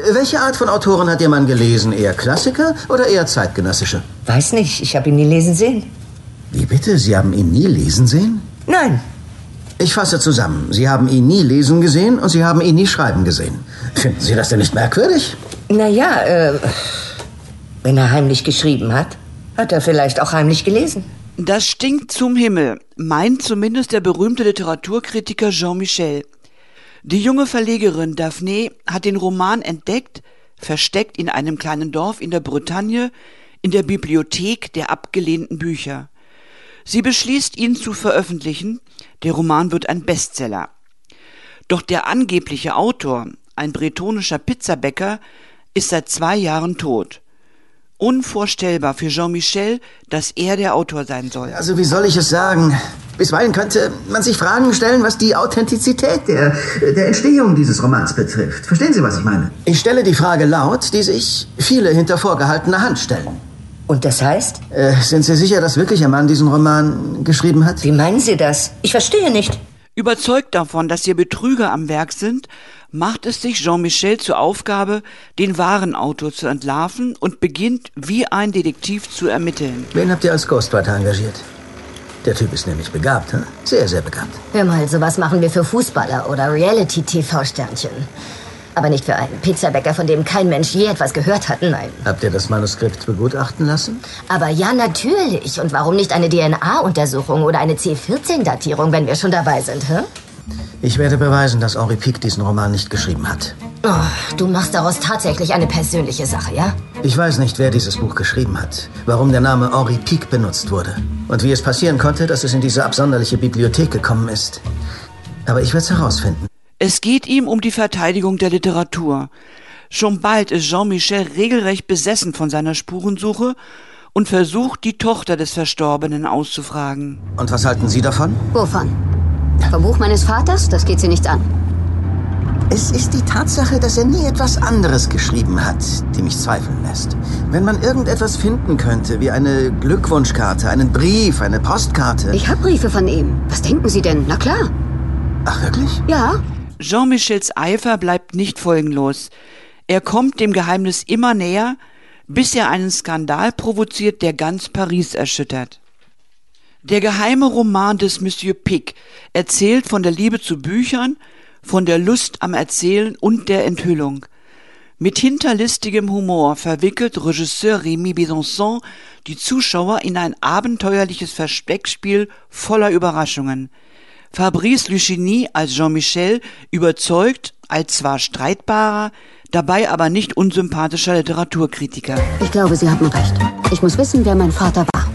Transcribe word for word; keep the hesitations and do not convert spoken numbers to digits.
welche Art von Autoren hat Ihr Mann gelesen? Eher Klassiker oder eher zeitgenössische? Weiß nicht, ich habe ihn nie lesen sehen. Wie bitte? Sie haben ihn nie lesen sehen? Nein. Ich fasse zusammen. Sie haben ihn nie lesen gesehen und Sie haben ihn nie schreiben gesehen. Finden Sie das denn nicht merkwürdig? Naja, äh, wenn er heimlich geschrieben hat, hat er vielleicht auch heimlich gelesen. Das stinkt zum Himmel, meint zumindest der berühmte Literaturkritiker Jean Michel. Die junge Verlegerin Daphne hat den Roman entdeckt, versteckt in einem kleinen Dorf in der Bretagne, in der Bibliothek der abgelehnten Bücher. Sie beschließt, ihn zu veröffentlichen. Der Roman wird ein Bestseller. Doch der angebliche Autor, ein bretonischer Pizzabäcker, ist seit zwei Jahren tot. Unvorstellbar für Jean Michel, dass er der Autor sein soll. Also wie soll ich es sagen? Bisweilen könnte man sich Fragen stellen, was die Authentizität der, der Entstehung dieses Romans betrifft. Verstehen Sie, was ich meine? Ich stelle die Frage laut, die sich viele hinter vorgehaltener Hand stellen. Und das heißt? Äh, sind Sie sicher, dass wirklich Ihr Mann diesen Roman geschrieben hat? Wie meinen Sie das? Ich verstehe nicht. Überzeugt davon, dass hier Betrüger am Werk sind, macht es sich Jean Michel zur Aufgabe, den wahren Autor zu entlarven und beginnt wie ein Detektiv zu ermitteln. Wen habt ihr als Ghostwriter engagiert? Der Typ ist nämlich begabt, hm? Sehr, sehr begabt. Hör mal, sowas machen wir für Fußballer oder Reality-T V-Sternchen. Aber nicht für einen Pizzabäcker, von dem kein Mensch je etwas gehört hat, nein. Habt ihr das Manuskript begutachten lassen? Aber ja, natürlich. Und warum nicht eine D N A-Untersuchung oder eine C vierzehn Datierung, wenn wir schon dabei sind, hä? Ich werde beweisen, dass Henri Pic diesen Roman nicht geschrieben hat. Oh, du machst daraus tatsächlich eine persönliche Sache, ja? Ich weiß nicht, wer dieses Buch geschrieben hat, warum der Name Henri Pic benutzt wurde und wie es passieren konnte, dass es in diese absonderliche Bibliothek gekommen ist. Aber ich werde es herausfinden. Es geht ihm um die Verteidigung der Literatur. Schon bald ist Jean Michel regelrecht besessen von seiner Spurensuche und versucht, die Tochter des Verstorbenen auszufragen. Und was halten Sie davon? Wovon? Vom Buch meines Vaters? Das geht Sie nichts an. Es ist die Tatsache, dass er nie etwas anderes geschrieben hat, die mich zweifeln lässt. Wenn man irgendetwas finden könnte, wie eine Glückwunschkarte, einen Brief, eine Postkarte... Ich habe Briefe von ihm. Was denken Sie denn? Na klar. Ach, wirklich? Ja. Jean Michels Eifer bleibt nicht folgenlos. Er kommt dem Geheimnis immer näher, bis er einen Skandal provoziert, der ganz Paris erschüttert. Der geheime Roman des Monsieur Pic erzählt von der Liebe zu Büchern, von der Lust am Erzählen und der Enthüllung. Mit hinterlistigem Humor verwickelt Regisseur Rémy Besançon die Zuschauer in ein abenteuerliches Versteckspiel voller Überraschungen. Fabrice Lucchini als Jean Michel überzeugt als zwar streitbarer, dabei aber nicht unsympathischer Literaturkritiker. Ich glaube, Sie haben recht. Ich muss wissen, wer mein Vater war.